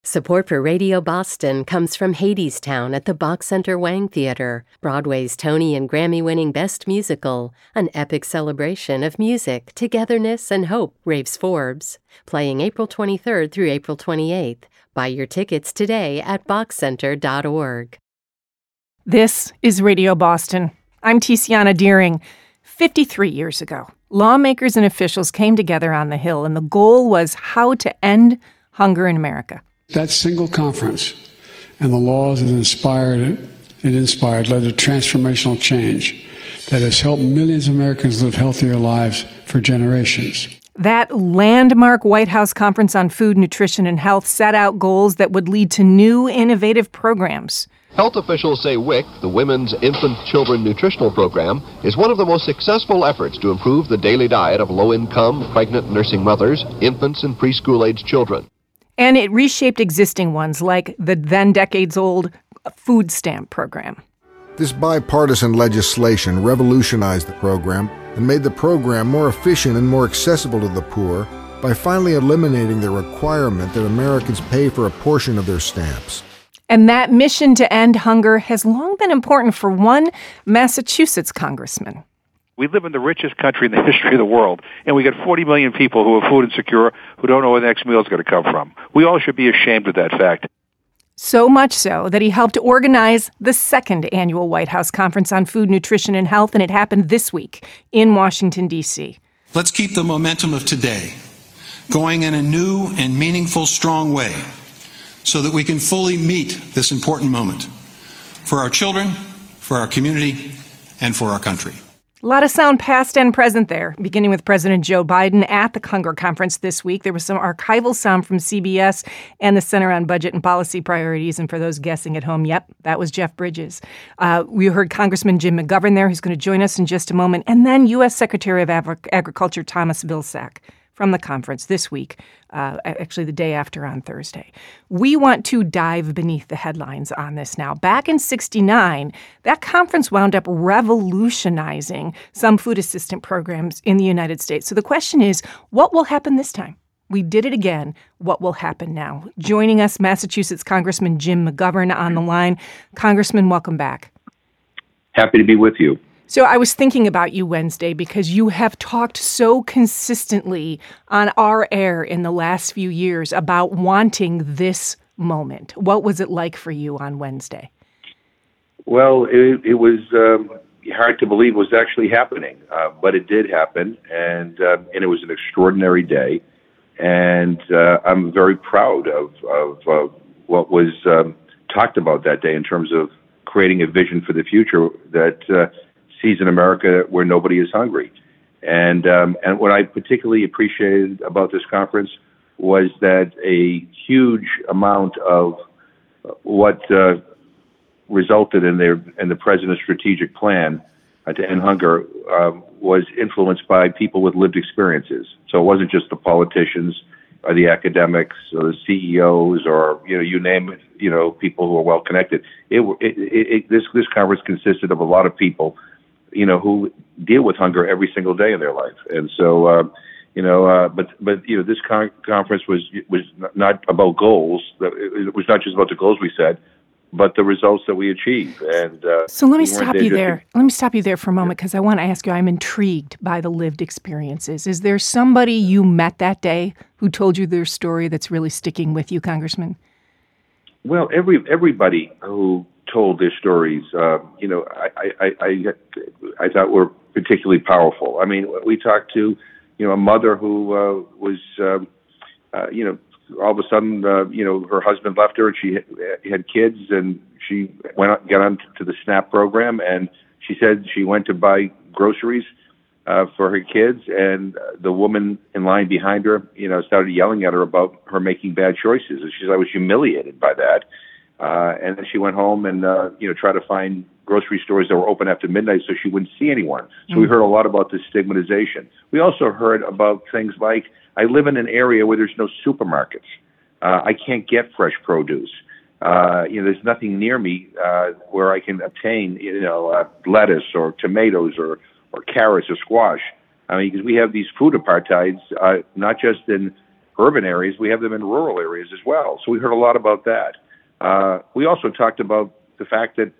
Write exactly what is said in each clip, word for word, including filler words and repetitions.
Support for Radio Boston comes from Hadestown at the Bach Center Wang Theater, Broadway's Tony and Grammy-winning Best Musical, an epic celebration of music, togetherness, and hope, raves Forbes. Playing April twenty-third through April twenty-eighth. Buy your tickets today at bach center dot org. This is Radio Boston. I'm Tiziana Deering. fifty-three years ago, lawmakers and officials came together on the Hill, and the goal was how to end hunger in America. That single conference and the laws that inspired it, it inspired led to transformational change that has helped millions of Americans live healthier lives for generations. That landmark White House Conference on Food, Nutrition, and Health set out goals that would lead to new, innovative programs. Health officials say W I C, the Women's Infant Children Nutritional Program, is one of the most successful efforts to improve the daily diet of low-income, pregnant nursing mothers, infants, and preschool-age children. And it reshaped existing ones like the then decades-old food stamp program. This bipartisan legislation revolutionized the program and made the program more efficient and more accessible to the poor by finally eliminating the requirement that Americans pay for a portion of their stamps. And that mission to end hunger has long been important for one Massachusetts congressman. We live in the richest country in the history of the world, and we got forty million people who are food insecure, who don't know where the next meal is going to come from. We all should be ashamed of that fact. So much so that he helped organize the second annual White House Conference on Food, Nutrition, and Health, and it happened this week in Washington, D C. Let's keep the momentum of today going in a new and meaningful, strong way so that we can fully meet this important moment for our children, for our community, and for our country. A lot of sound past and present there, beginning with President Joe Biden at the Hunger Conference this week. There was some archival sound from C B S and the Center on Budget and Policy Priorities. And for those guessing at home, yep, that was Jeff Bridges. Uh, we heard Congressman Jim McGovern there, who's going to join us in just a moment. And then U S Secretary of Agri- Agriculture Thomas Vilsack from the conference this week, uh, actually the day after on Thursday. We want to dive beneath the headlines on this now. Back in sixty-nine, that conference wound up revolutionizing some food assistance programs in the United States. So the question is, what will happen this time? We did it again. What will happen now? Joining us, Massachusetts Congressman Jim McGovern on the line. Congressman, welcome back. Happy to be with you. So I was thinking about you Wednesday because you have talked so consistently on our air in the last few years about wanting this moment. What was it like for you on Wednesday? Well, it, it was um, hard to believe it was actually happening, uh, but it did happen, and uh, and it was an extraordinary day. And uh, I'm very proud of, of uh, what was um, talked about that day in terms of creating a vision for the future that uh, sees an America where nobody is hungry. And um, and what I particularly appreciated about this conference was that a huge amount of what uh, resulted in their in the president's strategic plan uh, to end hunger uh, was influenced by people with lived experiences. So it wasn't just the politicians or the academics or the C E Os or, you know, you name it, you know, people who are well connected. It, it, it, it this this conference consisted of a lot of people, you know, who deal with hunger every single day in their life. And so, uh, you know, uh, but, but, you know, this con- conference was, was not about goals. It was not just about the goals we set, but the results that we achieve. And uh, so let me we stop you there. To... Let me stop you there for a moment because I want to ask you, I'm intrigued by the lived experiences. Is there somebody you met that day who told you their story that's really sticking with you, Congressman? Well, every everybody who told their stories, uh, you know, I, I, I, I thought were particularly powerful. I mean, we talked to, you know, a mother who uh, was, um, uh, you know, all of a sudden, uh, you know, her husband left her and she had kids and she went on, got on to the SNAP program, and she said she went to buy groceries uh, for her kids, and the woman in line behind her, you know, started yelling at her about her making bad choices. And she said, I was humiliated by that. Uh, and then she went home and, uh, you know, tried to find grocery stores that were open after midnight so she wouldn't see anyone. So mm. we heard a lot about this stigmatization. We also heard about things like, I live in an area where there's no supermarkets. Uh, I can't get fresh produce. Uh, you know, there's nothing near me uh, where I can obtain, you know, uh, lettuce or tomatoes or, or carrots or squash. I mean, because we have these food apartheids, uh, not just in urban areas. We have them in rural areas as well. So we heard a lot about that. Uh, we also talked about the fact that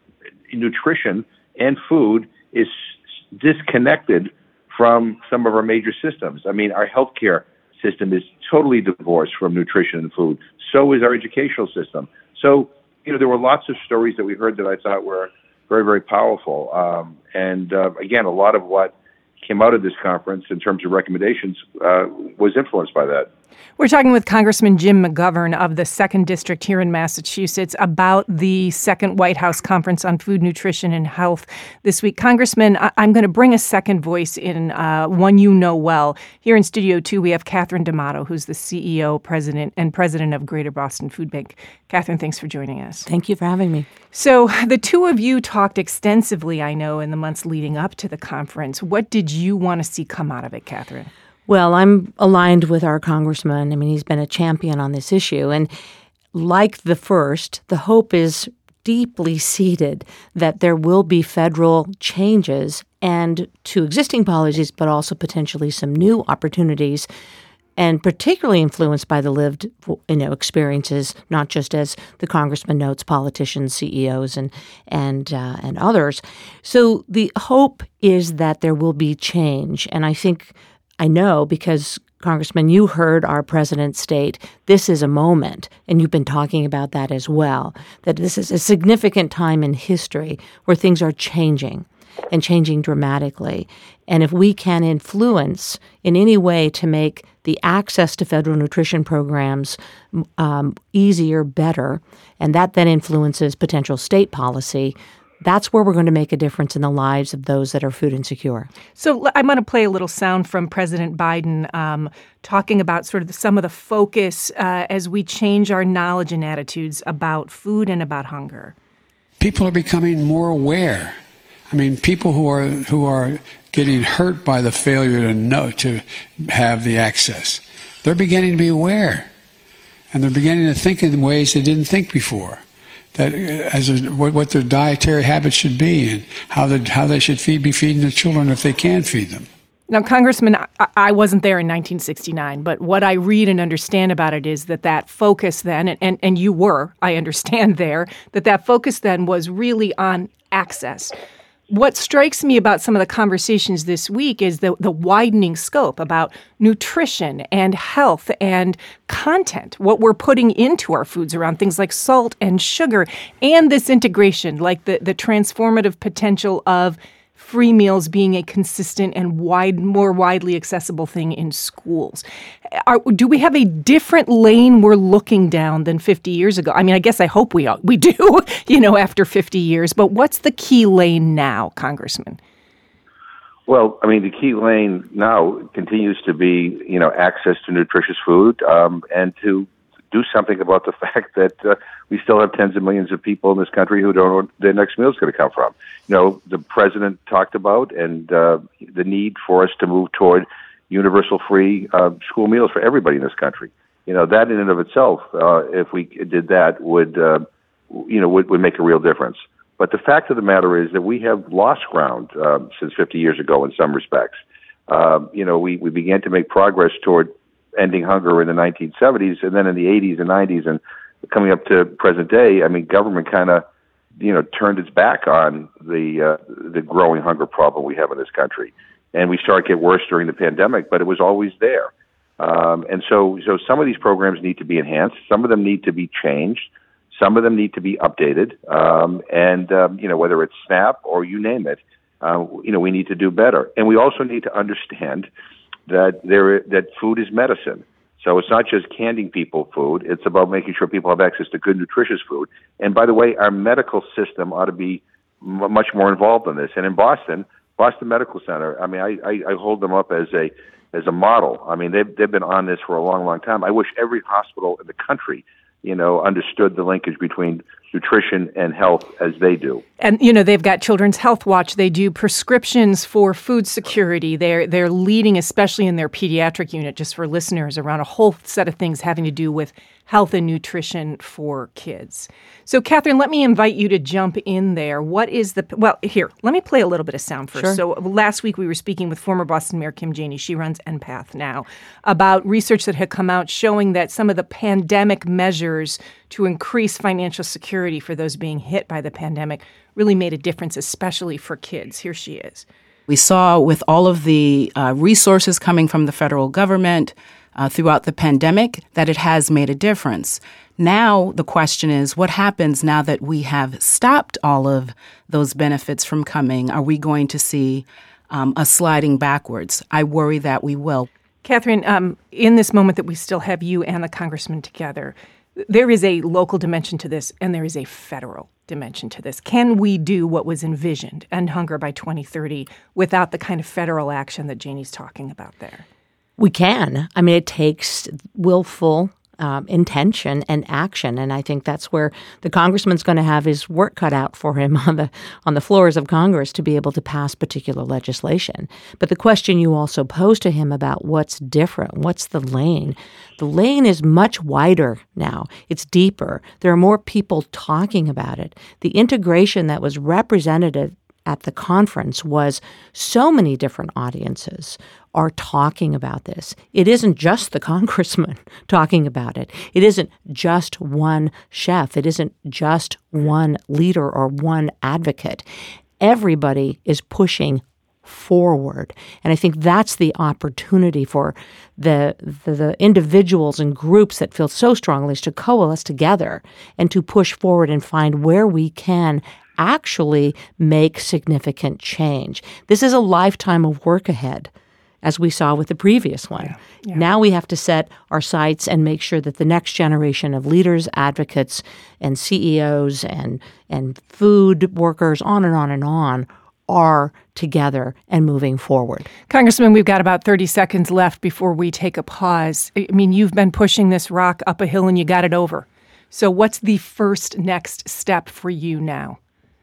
nutrition and food is disconnected from some of our major systems. I mean, our healthcare system is totally divorced from nutrition and food. So is our educational system. So, you know, there were lots of stories that we heard that I thought were very, very powerful. Um, and uh, again, a lot of what came out of this conference in terms of recommendations uh, was influenced by that. We're talking with Congressman Jim McGovern of the second District here in Massachusetts about the second White House Conference on Food, Nutrition, and Health this week. Congressman, I- I'm going to bring a second voice in, uh, one you know well. Here in Studio two, we have Catherine D'Amato, who's the C E O, President, and President of Greater Boston Food Bank. Catherine, thanks for joining us. Thank you for having me. So the two of you talked extensively, I know, in the months leading up to the conference. What did you want to see come out of it, Catherine? Well, I'm aligned with our congressman. I mean, he's been a champion on this issue. And like the first, the hope is deeply seated that there will be federal changes and to existing policies, but also potentially some new opportunities, and particularly influenced by the lived, you know, experiences, not just as the congressman notes, politicians, C E Os, and and uh, and others. So the hope is that there will be change, and I think. I know because, Congressman, you heard our president state this is a moment, and you've been talking about that as well, that this is a significant time in history where things are changing and changing dramatically. And if we can influence in any way to make the access to federal nutrition programs um, easier, better, and that then influences potential state policy, that's where we're going to make a difference in the lives of those that are food insecure. So I'm going to play a little sound from President Biden um, talking about sort of the, some of the focus uh, as we change our knowledge and attitudes about food and about hunger. People are becoming more aware. I mean, people who are who are getting hurt by the failure to know to have the access, they're beginning to be aware, and they're beginning to think in ways they didn't think before. That as a, what, what their dietary habits should be and how they, how they should feed, be feeding their children if they can feed them. Now, Congressman, I, I wasn't there in nineteen sixty-nine, but what I read and understand about it is that that focus then, and, and, and you were, I understand there, that that focus then was really on access. What strikes me about some of the conversations this week is the, the widening scope about nutrition and health and content, what we're putting into our foods around things like salt and sugar, and this integration, like the, the transformative potential of free meals being a consistent and wide, more widely accessible thing in schools. Are, do we have a different lane we're looking down than fifty years ago? I mean, I guess I hope we we do, you know, after fifty years. But what's the key lane now, Congressman? Well, I mean, the key lane now continues to be, you know, access to nutritious food um, and to do something about the fact that uh, we still have tens of millions of people in this country who don't know where their next meal is going to come from. You know, the president talked about and uh, the need for us to move toward universal free uh, school meals for everybody in this country. You know, that in and of itself, uh, if we did that, would, uh, you know, would, would make a real difference. But the fact of the matter is that we have lost ground uh, since fifty years ago in some respects. Uh, you know, we, we began to make progress toward ending hunger in the nineteen seventies, and then in the eighties and nineties, and coming up to present day, I mean, government kind of, you know, turned its back on the uh, the growing hunger problem we have in this country, and we started to get worse during the pandemic, but it was always there. Um, and so, so some of these programs need to be enhanced. Some of them need to be changed. Some of them need to be updated. Um, and um, you know, whether it's SNAP or you name it, uh, you know, we need to do better. And we also need to understand that there that food is medicine. So it's not just handing people food. It's about making sure people have access to good, nutritious food. And by the way, our medical system ought to be m- much more involved in this. And in Boston, Boston Medical Center, I mean, I, I, I hold them up as a as a model. I mean, they've they've been on this for a long, long time. I wish every hospital in the country, you know, understood the linkage between nutrition and health as they do. And, you know, they've got Children's Health Watch. They do prescriptions for food security. They're, they're leading, especially in their pediatric unit, just for listeners, around a whole set of things having to do with health and nutrition for kids. So, Catherine, let me invite you to jump in there. What is the, well, here, let me play a little bit of sound first. Sure. So last week we were speaking with former Boston Mayor Kim Janey, she runs N P A T H now, about research that had come out showing that some of the pandemic measures to increase financial security for those being hit by the pandemic really made a difference, especially for kids. Here she is. We saw with all of the uh, resources coming from the federal government uh, throughout the pandemic that it has made a difference. Now the question is, what happens now that we have stopped all of those benefits from coming? Are we going to see um, a sliding backwards? I worry that we will. Catherine, um, in this moment that we still have you and the congressman together, there is a local dimension to this and there is a federal dimension to this. Can we do what was envisioned, end hunger by twenty thirty, without the kind of federal action that Janey's talking about there? We can. I mean, it takes willful um, intention and action, and I think that's where the congressman's going to have his work cut out for him on the on the floors of Congress to be able to pass particular legislation. But the question you also posed to him about what's different, what's the lane? The lane is much wider now. It's deeper. There are more people talking about it. The integration that was represented at the conference was so many different audiences are talking about this. It isn't just the congressman talking about it. It isn't just one chef. It isn't just one leader or one advocate. Everybody is pushing forward. And I think that's the opportunity for the, the the individuals and groups that feel so strongly to coalesce together and to push forward and find where we can actually make significant change. This is a lifetime of work ahead, as we saw with the previous one. Yeah, yeah. Now we have to set our sights and make sure that the next generation of leaders, advocates, and C E Os and and food workers, on and on and on, are together and moving forward. Congressman, we've got about thirty seconds left before we take a pause. I mean, you've been pushing this rock up a hill and you got it over. So what's the first next step for you now?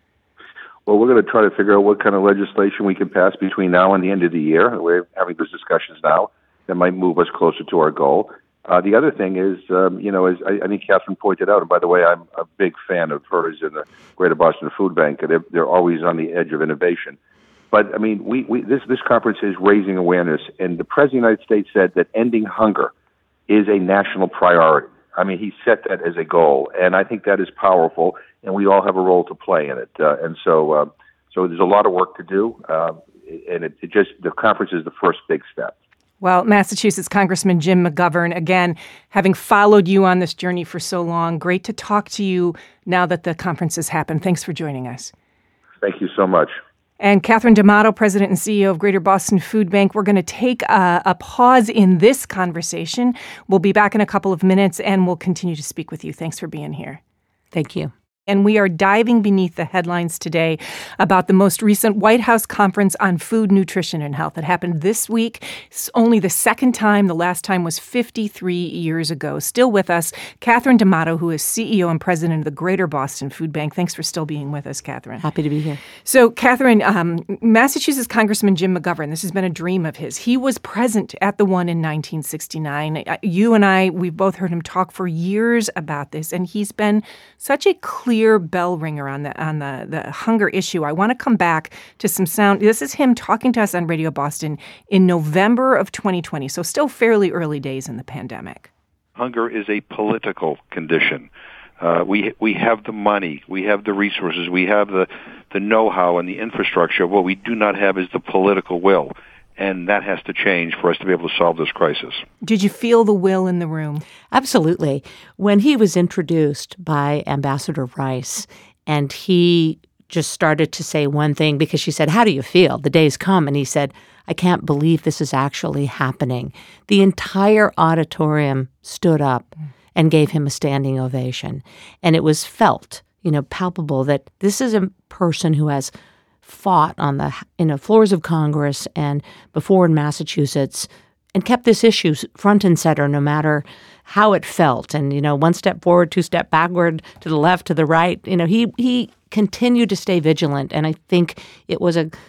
Well, we're going to try to figure out what kind of legislation we can pass between now and the end of the year. We're having those discussions now that might move us closer to our goal. Uh, the other thing is, um, you know, as I, I think Catherine pointed out, and by the way, I'm a big fan of hers in the Greater Boston Food Bank. They're, they're always on the edge of innovation. But, I mean, we, we this, this conference is raising awareness, and the President of the United States said that ending hunger is a national priority. I mean, he set that as a goal, and I think that is powerful, and we all have a role to play in it. Uh, and so uh, so there's a lot of work to do, uh, and it, it just the conference is the first big step. Well, Massachusetts Congressman Jim McGovern, again, having followed you on this journey for so long, great to talk to you now that the conference has happened. Thanks for joining us. Thank you so much. And Catherine D'Amato, President and C E O of Greater Boston Food Bank. We're going to take a, a pause in this conversation. We'll be back in a couple of minutes, and we'll continue to speak with you. Thanks for being here. Thank you. And we are diving beneath the headlines today about the most recent White House conference on food, nutrition, and health. It happened this week. It's only the second time. The last time was fifty-three years ago. Still with us, Catherine D'Amato, who is C E O and President of the Greater Boston Food Bank. Thanks for still being with us, Catherine. Happy to be here. So, Catherine, um, Massachusetts Congressman Jim McGovern, this has been a dream of his. He was present at the one in nineteen sixty-nine. You and I, we've both heard him talk for years about this, and he's been such a clear bell ringer on the on the, the hunger issue. I want to come back to some sound. This is him talking to us on Radio Boston in November of twenty twenty, so still fairly early days in the pandemic. Hunger is a political condition. Uh, we we have the money, we have the resources, we have the, the know-how and the infrastructure. What we do not have is the political will. And that has to change for us to be able to solve this crisis. Did you feel the will in the room? Absolutely. When he was introduced by Ambassador Rice, and he just started to say one thing, because she said, "How do you feel? The day's come." And he said, "I can't believe this is actually happening." The entire auditorium stood up and gave him a standing ovation. And it was felt, you know, palpable that this is a person who has fought on the in the floors of Congress and before in Massachusetts and kept this issue front and center no matter how it felt. And, you know, one step forward, two step backward, to the left, to the right. You know, he he continued to stay vigilant. And I think it was a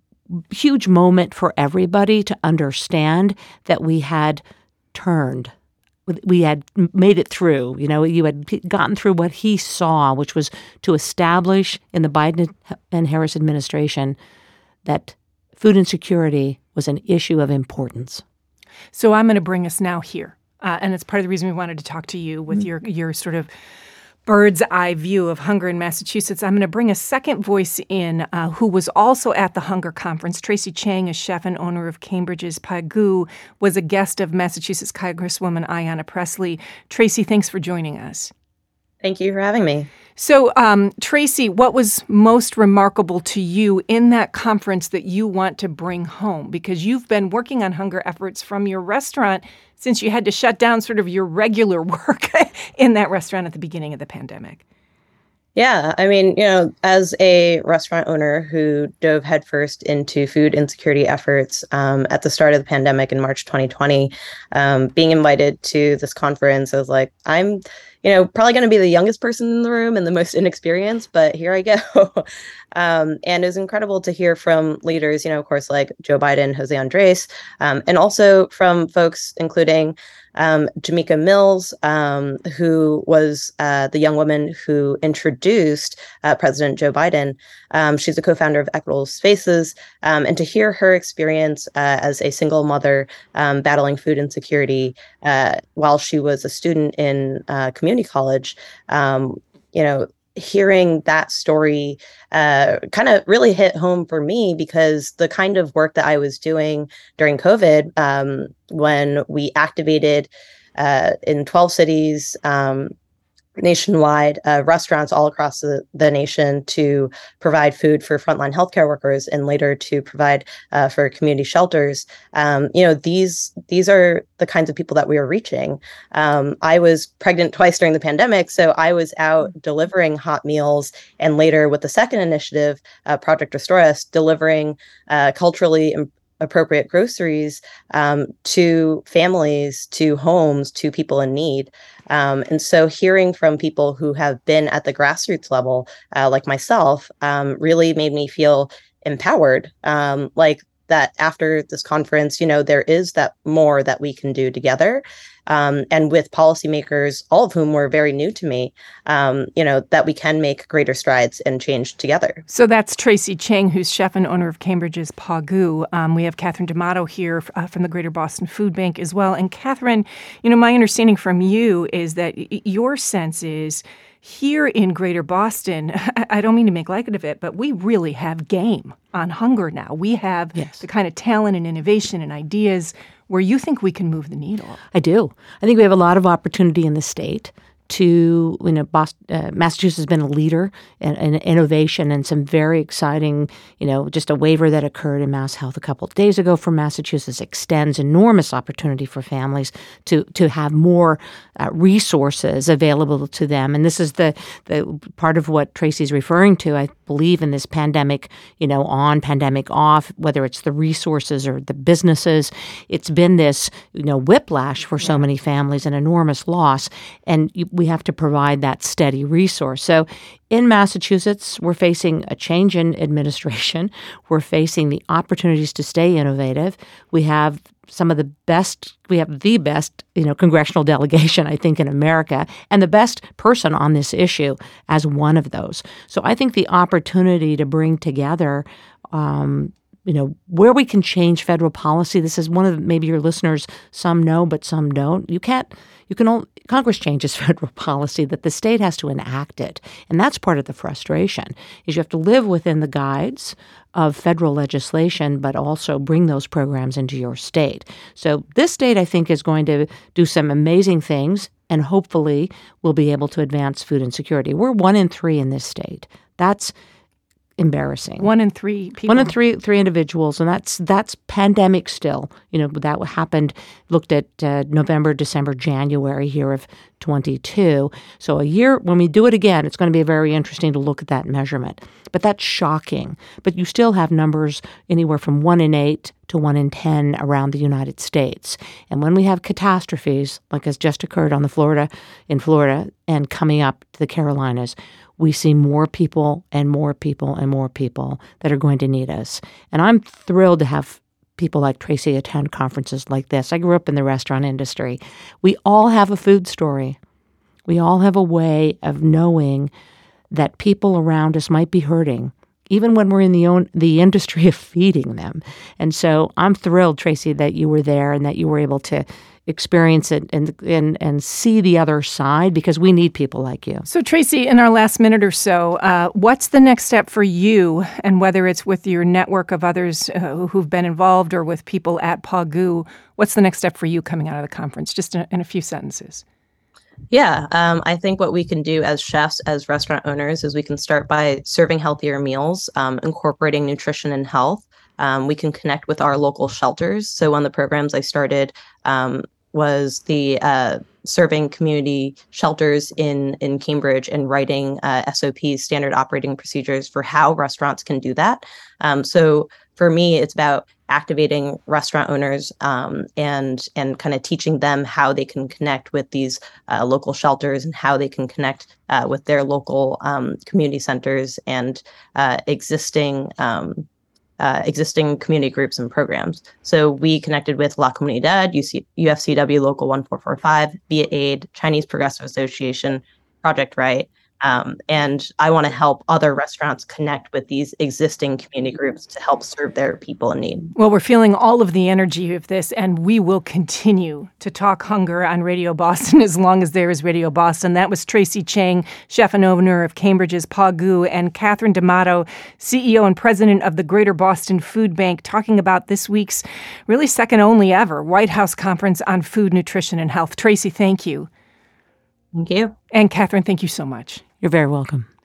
huge moment for everybody to understand that we had turned we had made it through. You know, you had gotten through what he saw, which was to establish in the Biden and Harris administration that food insecurity was an issue of importance. So I'm going to bring us now here, uh, and it's part of the reason we wanted to talk to you with mm-hmm. your your sort of bird's eye view of hunger in Massachusetts. I'm going to bring a second voice in uh, who was also at the Hunger Conference. Tracy Chang, a chef and owner of Cambridge's Pagoo, was a guest of Massachusetts Congresswoman Ayanna Pressley. Tracy, thanks for joining us. Thank you for having me. So, um, Tracy, what was most remarkable to you in that conference that you want to bring home? Because you've been working on hunger efforts from your restaurant since you had to shut down sort of your regular work in that restaurant at the beginning of the pandemic. Yeah, I mean, you know, as a restaurant owner who dove headfirst into food insecurity efforts um, at the start of the pandemic in March twenty twenty, um, being invited to this conference, I was like, I'm, you know, probably going to be the youngest person in the room and the most inexperienced, but here I go. um, and it was incredible to hear from leaders, you know, of course, like Joe Biden, Jose Andres, um, and also from folks including Um, Jamaica Mills, um, who was uh, the young woman who introduced uh, President Joe Biden. Um, she's a co-founder of Equitable Spaces. Um, and to hear her experience uh, as a single mother um, battling food insecurity uh, while she was a student in uh, community college, um, you know, hearing that story uh, kind of really hit home for me, because the kind of work that I was doing during COVID, um, when we activated uh, in twelve cities um, nationwide, uh, restaurants all across the, the nation to provide food for frontline healthcare workers and later to provide uh, for community shelters. Um, you know, these these are the kinds of people that we are reaching. Um, I was pregnant twice during the pandemic, so I was out delivering hot meals, and later with the second initiative, uh, Project Restore Us, delivering uh, culturally imp- appropriate groceries um, to families, to homes, to people in need. Um, and so hearing from people who have been at the grassroots level, uh, like myself, um, really made me feel empowered. Um, like that after this conference, you know, there is that more that we can do together. Um, and with policymakers, all of whom were very new to me, um, you know, that we can make greater strides and change together. So that's Tracy Chang, who's chef and owner of Cambridge's Pagoo. Um, we have Catherine D'Amato here uh, from the Greater Boston Food Bank as well. And Catherine, you know, my understanding from you is that y- your sense is here in Greater Boston, I don't mean to make light of it, but we really have game on hunger now. We have yes. the kind of talent and innovation and ideas where you think we can move the needle. I do. I think we have a lot of opportunity in the state to, you know, Boston, uh, Massachusetts has been a leader in, in innovation and some very exciting, you know, just a waiver that occurred in Mass Health a couple of days ago for Massachusetts extends enormous opportunity for families to to have more uh, resources available to them. And this is the, the part of what Tracy's referring to, I believe, in this pandemic, you know, on, pandemic off, whether it's the resources or the businesses. It's been this, you know, whiplash for so many families, an enormous loss. And you, we have to provide that steady resource. So in Massachusetts, we're facing a change in administration. We're facing the opportunities to stay innovative. We have some of the best, we have the best, you know, congressional delegation, I think, in America, and the best person on this issue as one of those. So I think the opportunity to bring together um, you know, where we can change federal policy. This is one of the, maybe your listeners, some know, but some don't. You can't, you can only, Congress changes federal policy, that the state has to enact it. And that's part of the frustration, is you have to live within the guides of federal legislation, but also bring those programs into your state. So this state, I think, is going to do some amazing things, and hopefully we'll be able to advance food insecurity. We're one in three in this state. That's embarrassing. One in three people. One in three three individuals, and that's that's pandemic still. You know, that happened, looked at uh, November, December, January here of twenty-two. So a year, when we do it again, it's going to be very interesting to look at that measurement. But that's shocking. But you still have numbers anywhere from one in eight to one in ten around the United States. And when we have catastrophes, like has just occurred on the Florida, in Florida and coming up to the Carolinas, we see more people and more people and more people that are going to need us. And I'm thrilled to have people like Tracy attend conferences like this. I grew up in the restaurant industry. We all have a food story. We all have a way of knowing that people around us might be hurting, even when we're in the own, the industry of feeding them. And so I'm thrilled, Tracy, that you were there and that you were able to experience it and and and see the other side, because we need people like you. So, Tracy, in our last minute or so, uh, what's the next step for you? And whether it's with your network of others uh, who've been involved or with people at PAGU, what's the next step for you coming out of the conference? Just in, in a few sentences. Yeah, um, I think what we can do as chefs, as restaurant owners, is we can start by serving healthier meals, um, incorporating nutrition and health. Um, we can connect with our local shelters. So one of the programs I started um, was the uh, serving community shelters in, in Cambridge and writing uh, S O Ps, standard operating procedures, for how restaurants can do that. Um, so for me, it's about activating restaurant owners um, and and kind of teaching them how they can connect with these uh, local shelters and how they can connect uh, with their local um, community centers and uh, existing um, uh, existing community groups and programs. So we connected with La Comunidad, U C, U F C W Local one four four five, Via Aid, Chinese Progressive Association, Project Right. Um, and I want to help other restaurants connect with these existing community groups to help serve their people in need. Well, we're feeling all of the energy of this, and we will continue to talk hunger on Radio Boston as long as there is Radio Boston. That was Tracy Chang, chef and owner of Cambridge's PAGU, and Catherine D'Amato, C E O and president of the Greater Boston Food Bank, talking about this week's really second only ever White House Conference on Food, Nutrition, and Health. Tracy, thank you. Thank you. And Catherine, thank you so much. You're very welcome.